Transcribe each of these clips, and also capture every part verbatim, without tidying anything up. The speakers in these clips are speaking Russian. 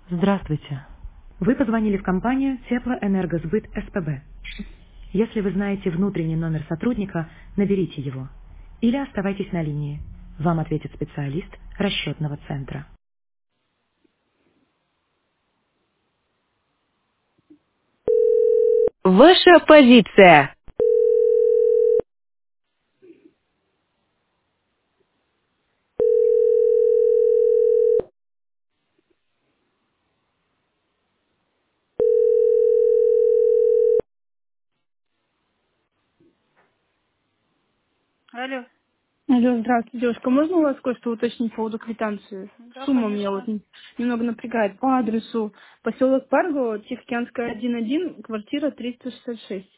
Здравствуйте. Вы позвонили в компанию Теплоэнергосбыт СПБ. Если вы знаете внутренний номер сотрудника, наберите его. Или оставайтесь на линии. Вам ответит специалист расчетного центра. Ваша позиция. Алло. Алло, здравствуйте, девушка. Можно у вас кое-что уточнить по поводу квитанции? Да, Сумма меня вот конечно. н- немного напрягает. По адресу поселок Парго, Тихоокеанская, один один, квартира триста шестьдесят шесть.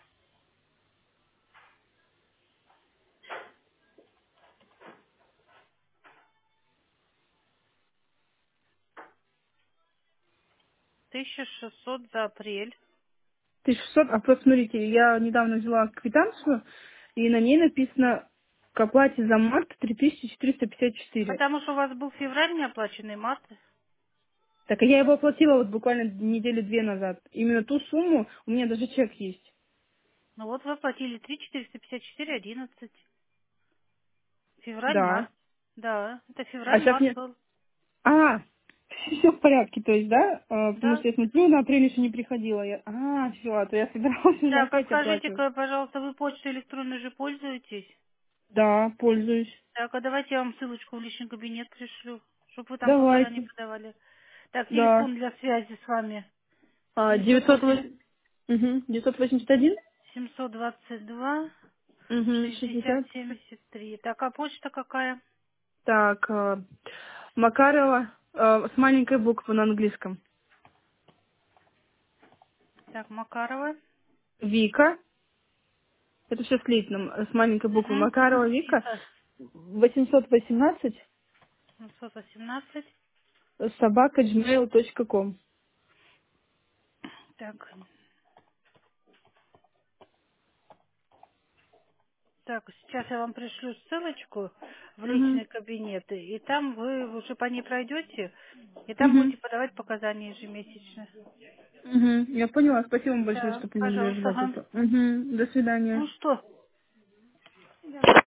тысяча шестьсот за апрель. тысяча шестьсот, а вот смотрите, я недавно взяла квитанцию, и на ней написано к оплате за март три тысячи четыреста пятьдесят четыре. Потому что у вас был февраль неоплаченный, март. Так, а я его оплатила вот буквально недели две назад. Именно ту сумму, у меня даже чек есть. Ну вот вы оплатили три четыреста пятьдесят четыре одиннадцать. Февраль, Да. март. Да, это А февраль, сейчас март мне... был. А, все в порядке, то есть, да? А, потому Да. что я смотрю, на апрель еще не приходила. Я... А, все, а то я собиралась уже Так, а опять оплачивать. скажите-ка, пожалуйста, вы почтой электронной же пользуетесь? Да, пользуюсь. Так, а давайте я вам ссылочку в личный кабинет пришлю, чтобы вы там полтора не Давайте. подавали. Так, Да. телефон для связи с вами. А, девятьсот девятьсот восемь восемь... Угу. девятьсот восемьдесят один? семьсот двадцать два Угу, шестьдесят шестьдесят. семьдесят три. Так, а почта какая? Так, э, Макарова э, с маленькой буквы на английском. Так, Макарова. Вика. Это все слитно, с маленькой буквы. Угу. Макарова Вика. восемьсот восемнадцать семьсот восемнадцать. собака джимейл точка ком. Так, так, сейчас я вам пришлю ссылочку в Угу. личный кабинет, и там вы уже по ней пройдете, и там Угу. будете подавать показания ежемесячно. Угу. Я поняла. Спасибо вам большое, Да, что не буду пожалуйста. ждать Ага. это. Угу. До свидания. Ну что?